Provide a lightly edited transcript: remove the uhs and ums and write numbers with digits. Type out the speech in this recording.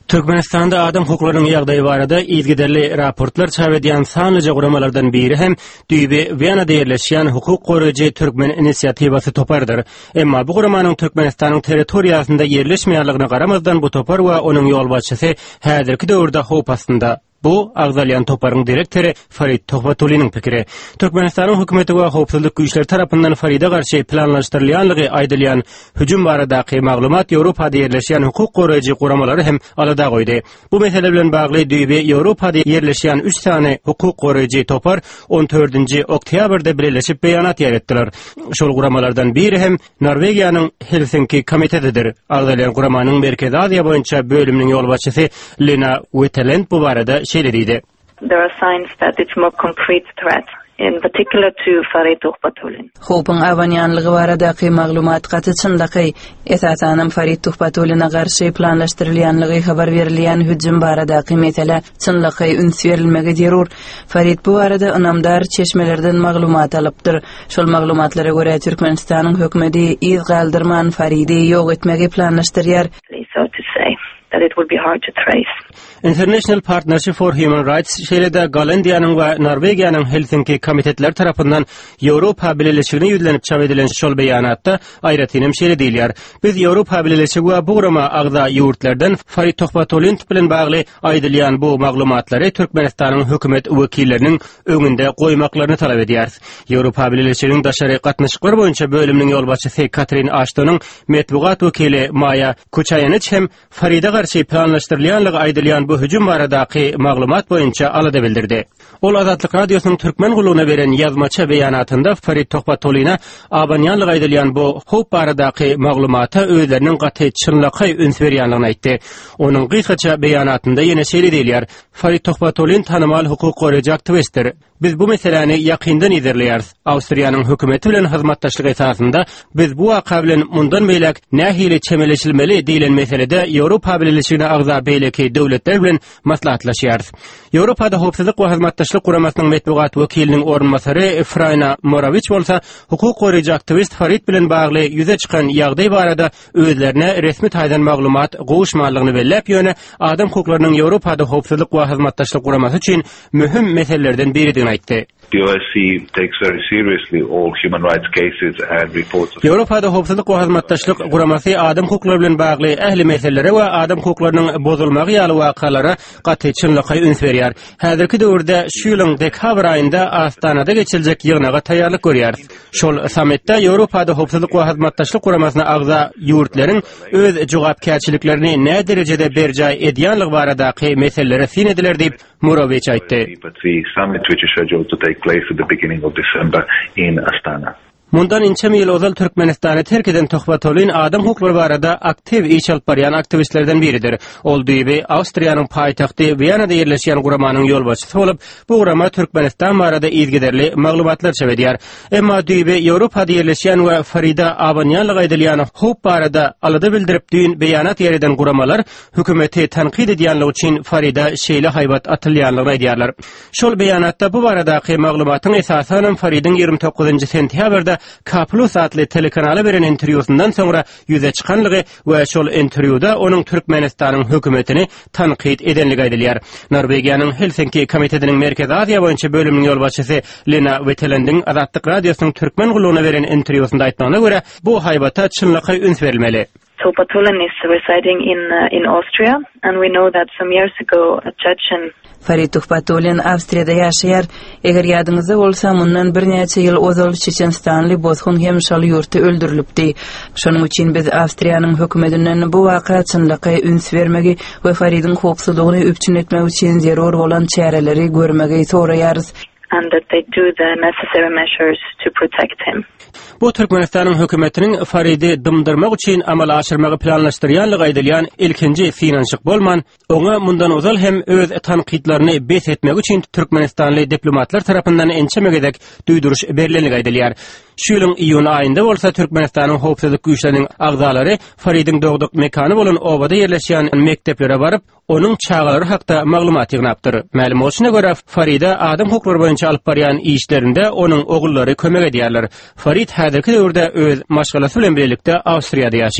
Türkmenistanda adam hukuklarynyň ýagdaýy barada ilgiderli raportlar çap edýän sanlyca guramalardan biri hem düýbi Wienada ýerleşýän hukuk goraýjy Türkmen inisiýatywasy topardyr. Emma bu guramanyň Türkmenistanyň territoriýasynda ýerleşmeýänligine garamazdan bu topar we onuň ýolbaşçysy häzirki döwürde howp astynda. Bu Agzalyan Topar'ın direktörü Farid Tohbatulynyň pikiri. Türkmenistanyň hökümeti we howpsuzlyk güýçleri tarapyndan Farida garşy planlaşdyrylýanlygy aýdylýan hüjüm baradaky maglumat Ýewropada ýerleşýän hukuk goraýjy guramalary hem alada goýdy. Bu mesele bilen bagly düýbi Ýewropada ýerleşýän 3 sany hukuk goraýjy topar 14-nji oktýabrda birleşip beýanat ýeretdiler. Şol guramalardan biri hem Norwegiýanyň Helsinki komitetidir. Agzalyan guramanyň Merkezi Aziýa boýunça bölüminiň ýolbaşçysy Lena Wetterland bu barada There are signs that it's more concrete threat, in particular to Farid Tohbatullin. Hopun awanyanlygy baradaky maglumat gatyçyndaky esasanym Farid Tohbatulyna garşy planlaşdyrylýanlygy habar berilýän hüjüm baradaky mesele çynlygy üns berilmegi derur. Farid bu arada ynamdar çeşmelerden maglumat alypdyr. Şol maglumatlara görä Türkmenistanyň hökümeti iz galdyrman Faridi ýok etmegi planlaşdyrýar. So to say that it will be hard to trace. International Partnership for Human Rights şeýlede Galandiýanyň we Norwegiýanyň Helsinki komitetler tarapyndan Ýewropa Birleşigine ýüzlenip çap edilen şol beýanatda aýratynam şeýle diýilýär. Biz Ýewropa Birleşigi we bu gurama agza ýurtlardan Farid Tohbatullin bilen bagly aýdylýan bu maglumatlary Türkmenistanyň hökümet wekilleriniň öňünde goýmaklaryny talap edýär. Ýewropa Birleşiginiň daşary gatnaşyklar boýunça bölüminiň ýolbaşçysy Katrin Ashtonyň metbugat wekili Maya Kuchayanyç hem Farida garşy planlaşdyrylýanlygy aýdylýan bu hüjüm baradaky maglumat boýunça alada bildirdi. Ol Azatlyk radiosynyň türkmen gulugyna beren ýazmaça beýanatynda Farid Tohbatulyna awanyanlygy aýdylýan bu howp baradaky maglumata özleriniň gaty çynlygy üns berýänligini aýtdy. Onuň gysgaça beýanatynda ýene şeýle diýilýär: Farid Tohbatullin tanymal hukuk goraýjy aktivistdir. Biz bu meseleni ýakyndan izlerleýäris. Awstriýanyň hökümeti bilen hyzmatdaşlyk esasynda biz bu waka bilen mundan beýlek nähili çemeleşilmeli diýilen meselede Ýewropa Birleşigine agza beýleki döwletler bilen maslahatlaşýarys. Ýewropada howpsuzlyk we hyzmatdaşlyk guramasynyň metbugat wekiliniň ornmasary Frayna Morawiç bolsa hukuk goraýjy aktivist Farid bilen bagly ýüze çykan ýagdaý barada özlerine resmi taýdan maglumat gowuşmalygyny bellep ýöne adam hukuklarynyň Ýewropada howpsuzlyk we hyzmatdaşlyk guramasy üçin mühim meselelerden biridir. The OSCE takes very seriously all human rights cases and reports. Ýewropada howpsuzlyk we hyzmatdaşlyk guramasy adam hukuklary bilen bagly ähli meselelere we adam hukuklarynyň bozulmagy ýaly wakalara gaty çynlygy üns berýär. Häzirki döwürde şu ýylyň dekabr aýynda Astanada geçiljek ýygynaga taýýarlyk görýär. Şol sammitde Ýewropada howpsuzlyk we hyzmatdaşlyk guramasyna agza ýurtlaryň öz jogapkärçiliklerini nä derejede berjay edýänligi baradaky meselelere sin ediler diýip Morawiç aýtdy. Scheduled to take place at the beginning of December in Astana. Mundan inçem ýyl ozal Türkmenistany terk eden Tohbatullin adam hukuklary barada aktiv iş alyp barýan aktivistlerden biridir. Ol düýbi Awstriýanyň paýtagty Wienada ýerleşýän guramanyň ýolbaşçysy bolup, bu gurama Türkmenistan barada izgiderli maglumatlar çap edýär. Emma düýbi Ýewropada ýerleşýän we Farida awanyanlygy aýdylýan howp barada alada bildirip düýün beýanat ýereden guramalar hökümeti tanqid edýänligi üçin Farida şeýle haýbat atylýanlygyny aýdýarlar. Şol beýanatda bu baradaky maglumatyň esasanym Faridiň 29-njy sentýabrda K+ adly telekanala beren interwýusundan soňra ýüze çykanlygy we şol interwýuda onuň Türkmenistanyň hökümetini tanqid edenligi aýdylýar. Norwegiýanyň Helsinki komitetiniň Merkezi Aziýa boýunça bölüminiň ýolbaşçysy Lena Wetterlandyň Azatlyk radiosynyň türkmen gulugyna beren interwýusunda aýtmagyna görä, bu haýbata çynlygy üns berilmeli. Tohbatullin is residing in Austria, and we know that some years ago a Chechen Farid Tohbatullin Awstriýada ýaşaýar. Eger ýadyňyzda bolsa, mundan bir näçe ýyl ozal Çeçenistanly bozgun hem şol ýurtda öldürilipdi. Şonuň üçin biz Awstriýanyň hökümetinden bu waka çynlygy üns bermegi we Faridyň howpsuzlygyny öpçün etmek üçin zerur bolan çäreleri görmegi soraýarys. And that they do the necessary measures to protect him. Bu Türkmenistanyň hökümetiniň Faridi dymdyrmak üçin amal aşyrmagy planlaşdyrýanlygy aýdylýan ilkinji finansyk bolman, oňa mundan ozal hem öz tanqidlaryny bes etmek üçin Türkmenistanly diplomatlar tarapyndan ençemegedek duýduruş berilenligi aýdylýar. Şu ýylyň iýun aýynda bolsa Türkmenistanyň howpsuzlyk güýçleriniň agzalary Faridiň dogduk mekany bolan obada ýerleşýän mekteplere baryp, onuň çağalary hakda maglumat ýygnapdyr. Ma'lum bolşuna görä Farida adam hukuklary boýunça alyp barýan işlerinde onuň ogullary kömek edýärler. Farid häzirki döwürde öz maşgalasy bilen birlikde Awstriýada ýaşaýar.